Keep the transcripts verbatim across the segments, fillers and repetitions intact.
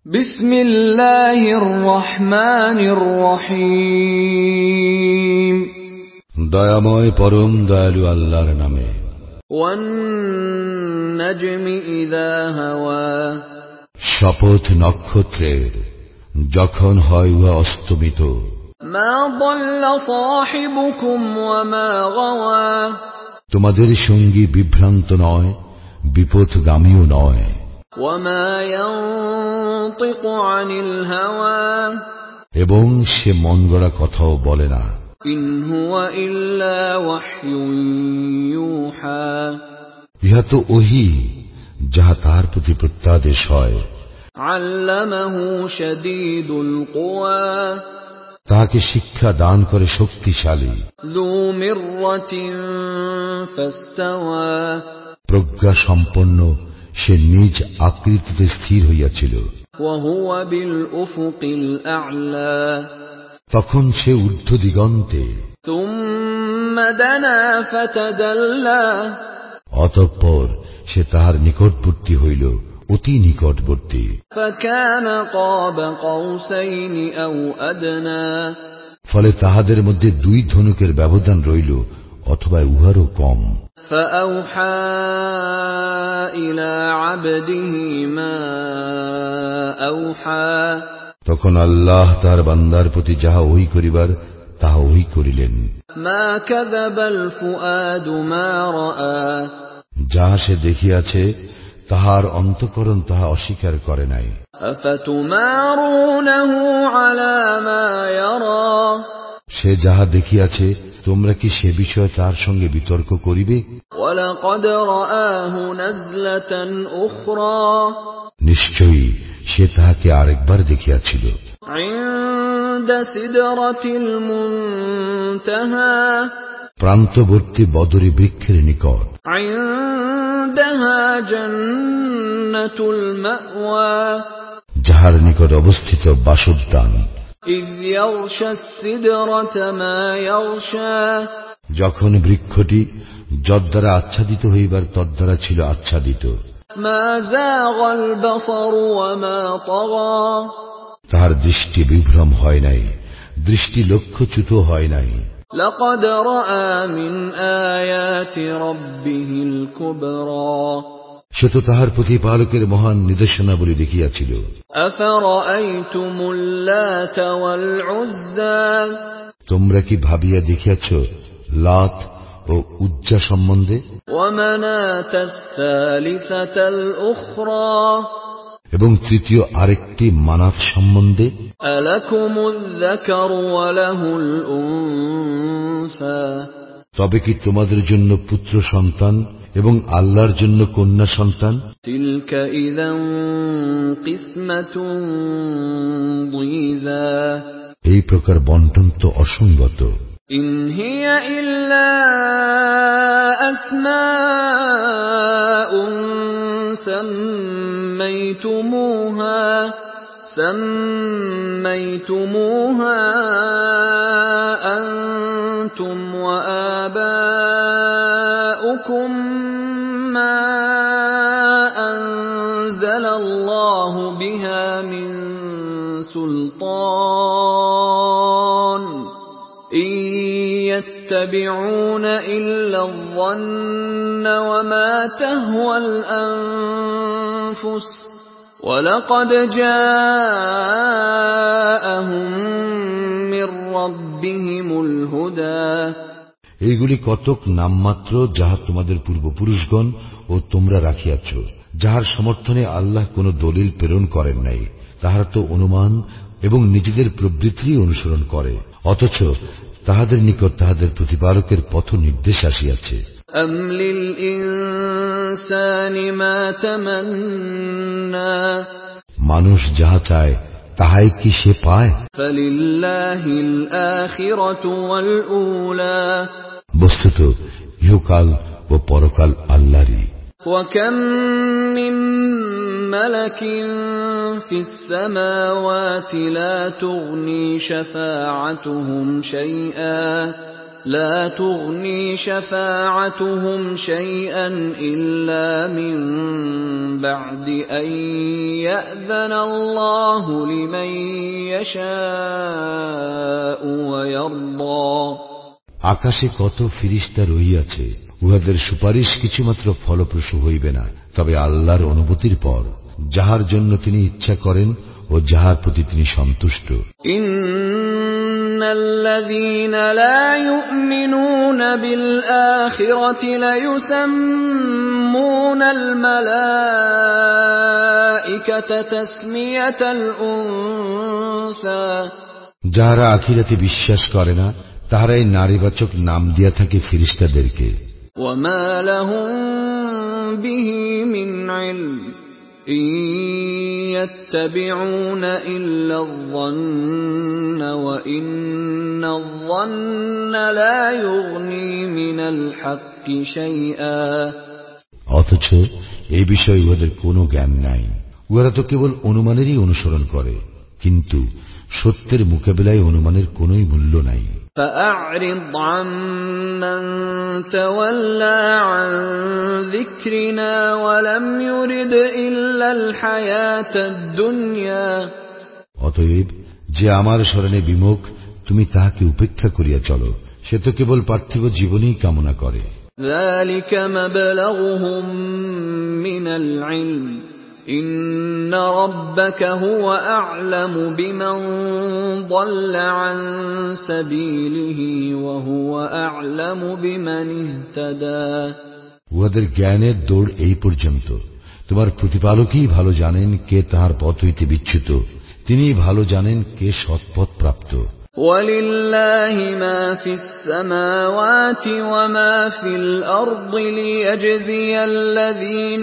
বিসমিল্লাহির রহমানির রহিম। দয়াময় পরম দয়ালু আল্লাহর নামে। ওয়ান নাজমি ইযা হাওয়া। শপথ নক্ষত্রের, যখন হয় উহা অস্তমিত। মা দাল্লা সাহিবুকুম ওয়া মা গাওয়া। তোমাদের সঙ্গী বিভ্রান্ত নয়, বিপথগামীও নয়। ওয়া মা ইয়ানতিকু আনিল হাওয়া। এবং সে মন গড়া কথাও বলে না। ইন হুয়া ইল্লা ওয়াহয়ুন ইউহা। ইহা তো ওহী, যাহা তাহার প্রতি প্রত্যাদেশ হয়। আল্লামাহু শাদীদুল কুওয়া। তাহাকে শিক্ষা দান করে শক্তিশালী। যু মিররাতিন ফাস্তাওয়া। প্রজ্ঞা সম্পন্ন, সে নিজ আকৃতিতে স্থির হইয়াছিল। ওয়া হুয়া বিল উফুকিল আ'লা। তখন সে ঊর্ধ্ব দিগন্তে। থুম্মা দানা ফাতাদাল্লা। অতঃপর সে তাহার নিকটবর্তী হইল, অতি নিকটবর্তী। ফাকানা ক্বাবা কাউসাইনি আও আদনা। ফলে তাহাদের মধ্যে দুই ধনুকের ব্যবধান রইল, অথবা উহারও কম। ফাআওহা ইলা আবদিহি মা আওহা। তখন আল্লাহ তাহার বান্দার প্রতি যাহা ওহী করিবার তাহা ওহী করিলেন। মা কাযাবাল ফুআদু মা রাআ। যাহা সে দেখিয়াছে, তাহার অন্তঃকরণ তাহা অস্বীকার করে নাই। আফাতুমারুনাহু আলা মা ইয়ারা। সে যাহা দেখিয়াছে, তোমরা কি সে বিষয়ে তার সঙ্গে বিতর্ক করিবে? ওয়ালাকাদ রাআহু নাজলাতান উখরা। নিশ্চয়ই সে তাহাকে আরেকবার দেখিয়াছিল। ইনদা সিদরাতিল মুনতাহা। প্রান্তবর্তী বদরী বৃক্ষের নিকট। ইনদাহা জান্নাতুল মাওয়া। যাহার নিকট অবস্থিত বাসোদ্যান। ইয ইয়াগশাস সিদরাতা মা ইয়াগশা। যখন বৃক্ষটি যদ্বারা আচ্ছাদিত হইবার তদ্বারা ছিল আচ্ছাদিত। মা যাগাল বাসারু ওয়া মা তাগা। তাহার দৃষ্টি বিভ্রম হয় নাই, দৃষ্টি লক্ষ্যচ্যুত হয় নাই। লাকাদ রাআ মিন আয়াতি রাব্বিহিল কুবরা। সে তো তাহার প্রতিপালকের মহান নিদর্শনাবলী দেখিয়াছিল। আফারাআইতুমুল লাতা ওয়াল উজ্জা। তোমরা কি ভাবিয়া দেখিয়াছ লাত ও উজ্জা সম্বন্ধে? ওয়া মানাতাস সালিসাতাল উখরা। এবং তৃতীয় আরেকটি মানাত সম্বন্ধে। আলাকুমুয যাকারু ওয়া লাহুল উনসা। তবে কি তোমাদের জন্য পুত্র সন্তান এবং আল্লাহর জন্য কন্যা সন্তান? তিলকা ইযান কিসমাতুন দীযা। এই প্রকার বণ্টন তো অসঙ্গত। ইন হিয়া ইল্লা আসমাউন সাম্মাইতুমুহা সাম্মাইতুমুহা আনতুম ওয়া আবাউকুম মা আনজালাল্লাহু বিহা মিন সুলতান। ইন ইয়াত্তাবিউনা ইল্লা আয-যন্না ওয়া মা তাহওয়াল আনফুস ওয়ালাকাদ জাআহুম মির রাব্বিহিমুল হুদা। এইগুলি কতক নামমাত্র, যাহা তোমাদের পূর্বপুরুষগণ ও তোমরা রাখিয়াছ, যাহার সমর্থনে আল্লাহ কোন দলিল প্রেরণ করেন নাই। তাহারা তো অনুমান এবং নিজেদের প্রবৃত্তি অনুসরণ করে, অথচ তাহাদের নিকট তাহাদের প্রতিপালকের পথ নির্দেশ আসিয়াছে। আম লিল ইনসানি মা তামান্না। মানুষ যাহা চায় তাহাই কি সে পায়? ফালিল্লাহিল আখিরাতু ওয়াল উলা। বস্তুত ইহকাল ও পরকাল আল্লাহরই। ওয়া কাম মিন মালাকিন ফিস সামাওয়াতি লা তুগনি শাফাআতুহুম শাইআ لا تغني شفاعتهم شيئا إلا من بعد أن يأذن الله لمن يشاء ويرضى আকাশে কত ফেরেশতা রহিয়াছে, উহাদের সুপারিশ কিছুমাত্র ফলপ্রসূ হইবে না, তবে আল্লাহর অনুমতির পর, যাহার জন্য তিনি ইচ্ছা করেন ও যাহার প্রতি তিনি সন্তুষ্ট। ইন্নাল্লাযীনা লা ইউমিনুনা বিল আখিরাতি লা ইউসাম্মুনাল মালাঈকাতা তাসমিয়াতাল উনসা, যাহারা আখিরাতে বিশ্বাস করে না তাহারাই নারীবাচক নাম দিয়া থাকে ফেরেশতাদেরকে। ওয়ামা লাহুম বিহি মিন ইলম ইন ইয়াত্তাবিউনা ইল্লায-যন্না ওয়া ইন্নায-যন্না লা ইউগনি মিনাল হাক্কি শাইআ। অথচ এই বিষয়ে উহাদের কোনো জ্ঞান নাই, উহারা তো কেবল অনুমানেরই অনুসরণ করে, কিন্তু সত্যের মোকাবিলায় অনুমানের কোনোই মূল্য নাই। فأعرض عمن تولى عن ذكرنا ولم يرد إلا الحياة الدنيا। অতএব যে আমার শরণে বিমুখ, তুমি তাহাকে উপেক্ষা করিয়া চলো, সে তো কেবল পার্থিব জীবনই কামনা করে। ذلك مبلغهم من العلم إن ربك هو أعلم بمن ضل عن سبيله وهو أعلم بمن اهتدى। উহাদের জ্ঞানের দৌড় এই পর্যন্ত, তোমার প্রতিপালকই ভালো জানেন কে তাহার পথ হইতে বিচ্যুত, তিনিই ভালো জানেন কে সৎপথ প্রাপ্ত। وَلِلَّهِ مَا فِي السَّمَاوَاتِ وَمَا فِي الْأَرْضِ لِيَجْزِيَ الَّذِينَ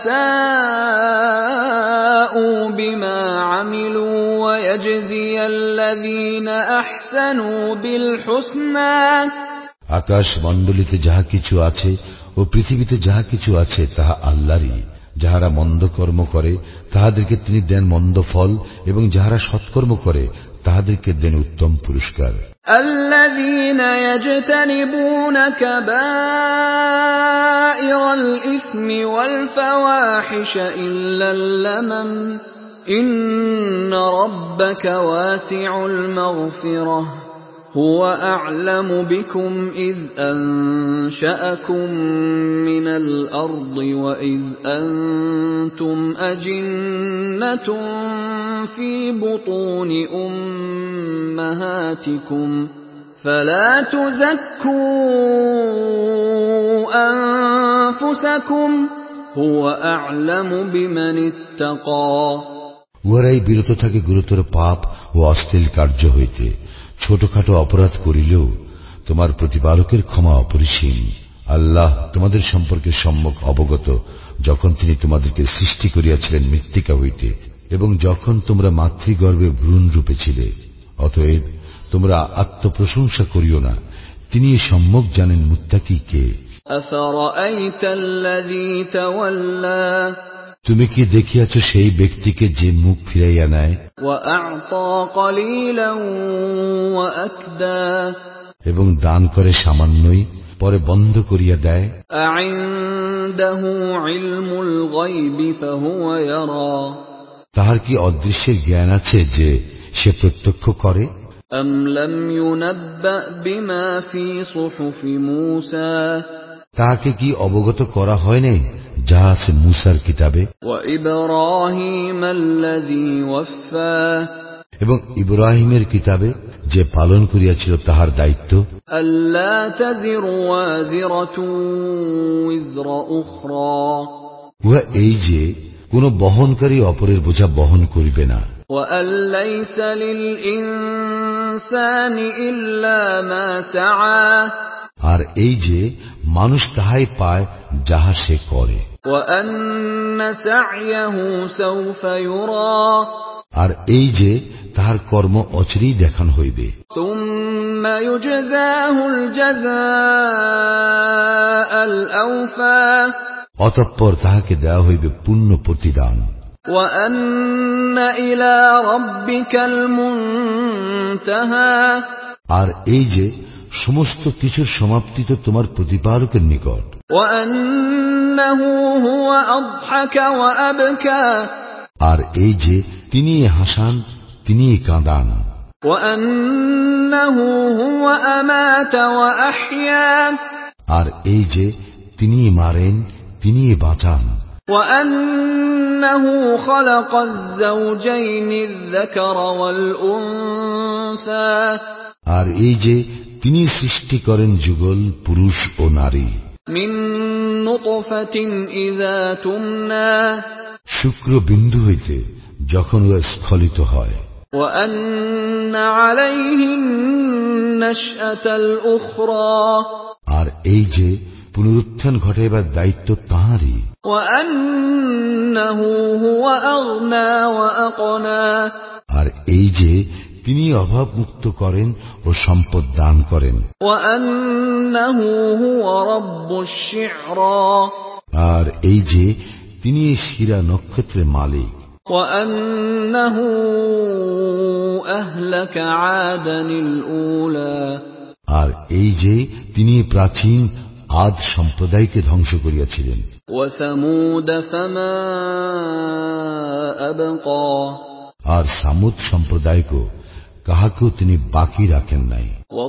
أَسَاءُوا بِمَا عَمِلُوا وَيَجْزِيَ الَّذِينَ أَحْسَنُوا بِالْحُسْنَى। আকাশ মণ্ডলীতে যাহা কিছু আছে ও পৃথিবীতে যাহা কিছু আছে তাহা আল্লাহরই। যাহারা মন্দ কর্ম করে তাহাদেরকে তিনি দেন মন্দ ফল, এবং যাহারা সৎকর্ম করে তাহাদেরকে দেন উত্তম পুরস্কার। আল্লাযীনা ইয়াজতানিবুনা কাবাইরাল ইসমি ওয়াল ফাওয়াহিশা ইল্লাল লামাম ইন্না রাব্বাকা ওয়াসিউল মাগফিরাহ হুয়া আ'লামু বিকুম ইয আনশাআকুম মিনাল আরদি ওয়া ইয আনতুম আজিন্নাতুম ফি বুতুনি উম্মাহাতিকুম ফালা তুযাক্কু আনফুসাকুম হুয়া আ'লামু বিমান ইত্তাকা। উহারাই বিরত থাকে গুরুতর পাপ ও অশ্লীল কার্য হইতে। ছোটখাটো অপরাধ করিলেও তোমার প্রতিপালকের ক্ষমা অপরিসীম। আল্লাহ তোমাদের সম্পর্কে সম্যক অবগত, যখন তিনি তোমাদেরকে সৃষ্টি করিয়াছিলেন মৃত্তিকা হইতে, এবং যখন তোমরা মাতৃগর্ভে ভ্রূণ রূপে ছিলে। অতএব তোমরা আত্মপ্রশংসা করিও না, তিনি সম্যক জানেন মুত্তাকি কে। আফারাআইতাল্লাযী তাওয়াল্লা, তুমি কি দেখিয়াছ সেই ব্যক্তিকে যে মুখ ফিরাইয়া নেয়, ওয়া আ'তা ক্বালীলান ওয়া আকদা, এবং দান করে সামান্যই পরে বন্ধ করিয়া দেয়। আ'ইনদাহু ইলমুল গায়বি ফাহুয়া ইয়ারা, তাহার কি অদৃশ্যের জ্ঞান আছে যে সে প্রত্যক্ষ করে? আম লাম ইউনাব্বা বিমা ফি সুহুফি মূসা, তাহাকে কি অবগত করা হয় নাই যাহা আছে মূসার কিতাবে? ওয়া ইব্রাহিম আল্লাযী ওয়াফা, এবং ইব্রাহিমের কিতাবে যে পালন করিয়াছিল তাহার দায়িত্ব। আল্লা তাযিরু ওয়াজিরাতু উযরা উখরা, উহা এই যে কোন বহনকারী অপরের বোঝা বহন করিবে না। ওয়া আল্লাইসা লিল ইনসানি ইল্লা মা সাআ, আর এই যে মানুষ তাহাই পায় যাহা সে করে। ওয়া আন্না সা'য়াহু সাওফা ইউরা, আর এই যে তাহার কর্ম অচিরেই দেখানো হইবে। সুম্মা ইউজযাহুল জাযাআল আওফা, অতঃপর তাহাকে দেওয়া হইবে পূর্ণ প্রতিদান। ওয়া আন্না ইলা রাব্বিকাল মুনতাহা, আর এই যে সমস্ত কিছুর সমাপ্তি তো তোমার প্রতিপালকের নিকট। আর এই যে তিনি হাসান, তিনি কাঁদান। আর এই যে তিনি মারেন, তিনি বাঁচান। আর এই যে তিনি সৃষ্টি করেন যুগল পুরুষ ও নারী। শুক্র বিন্দু হইতে যখন ও স্খলিত হয়। আর এই যে পুনরুত্থান ঘটাইবার দায়িত্ব তাঁরই। আর এই যে তিনি অভাব মুক্ত করেন ও সম্পদ দান করেন। আর এই যে তিনি শিরা নক্ষত্রের মালিক। আর এই যে তিনি প্রাচীন আদ সম্প্রদায়কে ধ্বংস করিয়াছিলেন। আর সামুদ সম্প্রদায়কে কাহাকেও তিনি বাকি রাখেন নাই।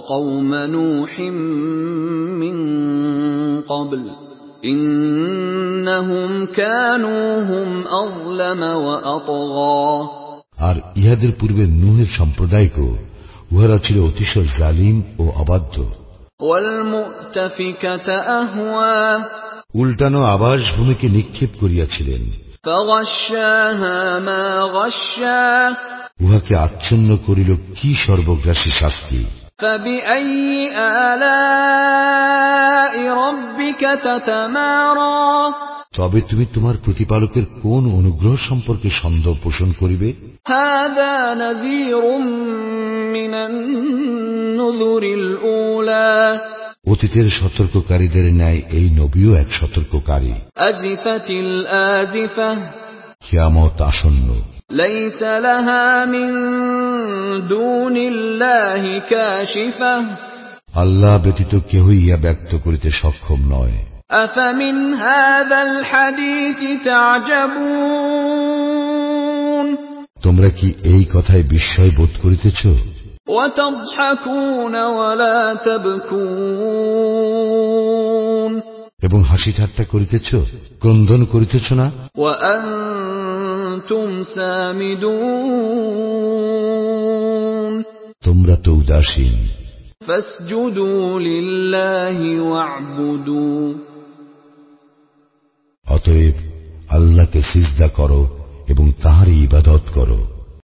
আর ইহাদের পূর্বে নূহের সম্প্রদায়কে, উহারা ছিল অতিশয় জালিম ও অবাধ্য। উল্টানো আবাস ভূমিকে নিক্ষেপ করিয়াছিলেন। উহাকে আচ্ছন্ন করিল কি সর্বগ্রাসী শাস্তি। তবে তুমি তোমার প্রতিপালকের কোন অনুগ্রহ সম্পর্কে সন্দেহ পোষণ করিবে? অতীতের সতর্ককারীদের ন্যায় এই নবীও এক সতর্ককারী। কিয়ামত আসন্ন। আল্লাহ ব্যতীত কেহই ইহা ব্যক্ত করিতে সক্ষম নয়। তোমরা কি এই কথায় বিস্ময় বোধ করিতেছ? এবং হাসি ঠাট্টা করিতেছ, ক্রন্দন করিতেছ না? তোমরা তো উদাসীন। অতএব আল্লাহকে সিজদা করো এবং তাঁরই ইবাদত করো।